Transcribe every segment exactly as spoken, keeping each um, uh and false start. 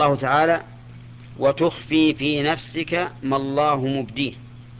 الله تعالى وتخفي في نفسك ما الله مبديه.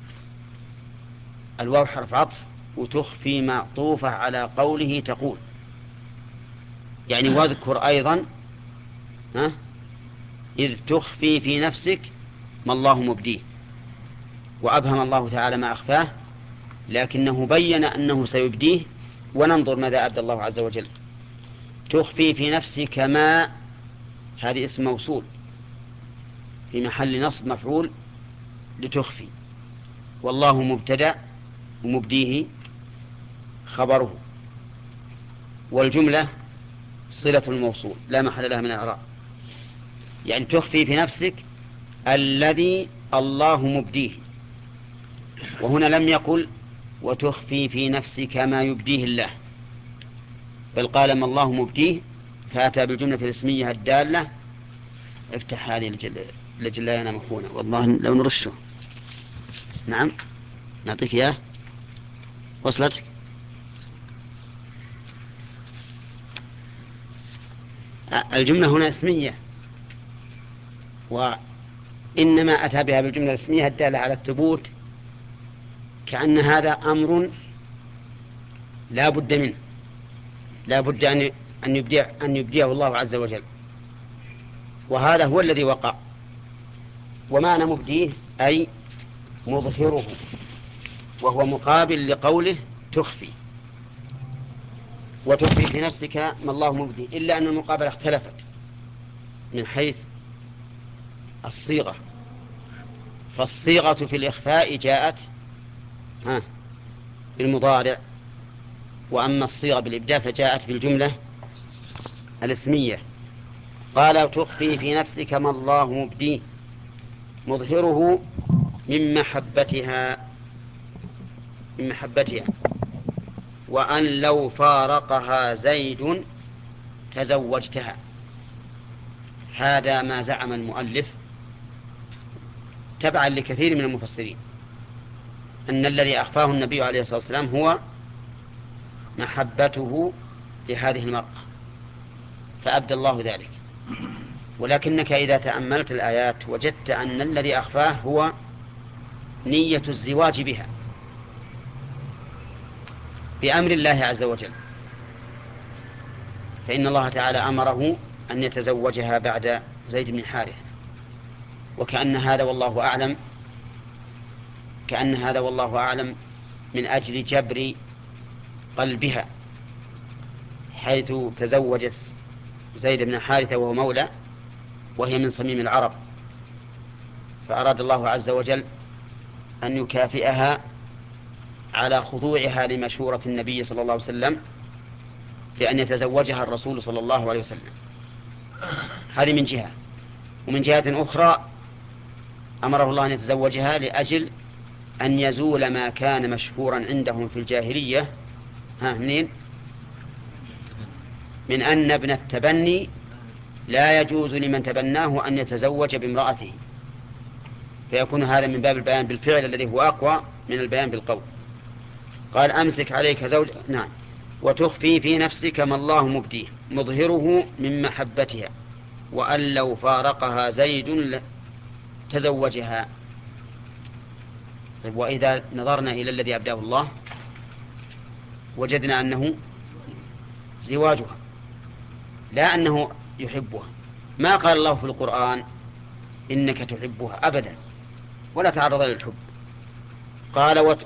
الواو حرف عطف، وتخفي معطوفة على قوله تقول، يعني واذكر أيضا ها إذ تخفي في نفسك ما الله مبديه. وأبهم الله تعالى ما أخفاه، لكنه بين أنه سيبديه، وننظر ماذا أبدى الله عز وجل. تخفي في نفسك ما، هذه اسم موصول في محل نصب مفعول لتخفي، والله مبتدأ ومبديه خبره، والجملة صلة الموصول لا محل لها من الإعراب. يعني تخفي في نفسك الذي الله مبديه، وهنا لم يقل وتخفي في نفسك ما يبديه الله، بل قال ما الله مبديه، فأتى بالجملة الاسمية الدالة. افتح هذه لجل, لجل لا ينام أخونا، والله لو نرشه. نعم نعطيك إياه، وصلتك. الجملة هنا اسمية، وإنما أتى بها بالجملة الاسمية الدالة على الثبوت، كأن هذا أمر لا بد منه، لا بد أن أن يبديه أن يبديه الله عز وجل، وهذا هو الذي وقع. ومعنى مبديه أي مظهره، وهو مقابل لقوله تخفي. وتخفي في نفسك ما الله مبدي، إلا أن المقابلة اختلفت من حيث الصيغة. فالصيغة في الإخفاء جاءت ها بالمضارع، وأما الصيغة بالإبداء فجاءت بالجملة الاسمية. قال تخفي في نفسك ما الله مبديه مظهره من محبتها من محبتها وأن لو فارقها زيد تزوجتها. هذا ما زعم المؤلف تبعا لكثير من المفسرين، أن الذي أخفاه النبي عليه الصلاة والسلام هو محبته لهذه المرأة، فأبدى الله ذلك. ولكنك إذا تأملت الآيات وجدت أن الذي أخفاه هو نية الزواج بها بأمر الله عز وجل، فإن الله تعالى أمره أن يتزوجها بعد زيد بن حارثة. وكأن هذا والله أعلم كأن هذا والله أعلم من أجل جبر قلبها، حيث تزوجت زيد بن حارثة وهو مولى، وهي من صميم العرب، فأراد الله عز وجل أن يكافئها على خضوعها لمشورة النبي صلى الله عليه وسلم بأن يتزوجها الرسول صلى الله عليه وسلم. هذه من جهة. ومن جهة أخرى أمره الله أن يتزوجها لأجل أن يزول ما كان مشهورا عندهم في الجاهلية ها منين؟ من أن ابن التبني لا يجوز لمن تبناه أن يتزوج بامرأته، فيكون هذا من باب البيان بالفعل الذي هو أقوى من البيان بالقول. قال أمسك عليك زوج نعم وتخفي في نفسك ما الله مبديه مظهره من محبتها وأن لو فارقها زيد تزوجها. طيب، وإذا نظرنا إلى الذي أبداه الله وجدنا أنه زواجها، لا أنه يحبها. ما قال الله في القرآن إنك تحبها أبدا، ولا تعرض للحب. قال